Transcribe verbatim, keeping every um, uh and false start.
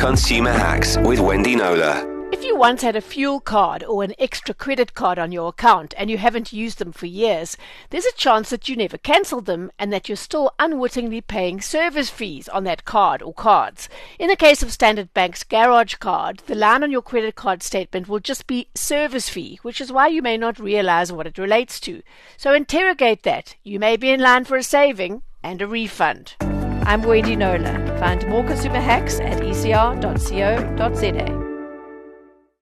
Consumer Hacks with Wendy Knowler. If you once had a fuel card or an extra credit card on your account and you haven't used them for years, there's a chance that you never cancelled them and that you're still unwittingly paying service fees on that card or cards. In the case of Standard Bank's Garage Card, the line on your credit card statement will just be service fee, which is why you may not realize what it relates to. So interrogate that. You may be in line for a saving and a refund. I'm Wendy Knowler. Find more consumer hacks at e c r dot co dot z a.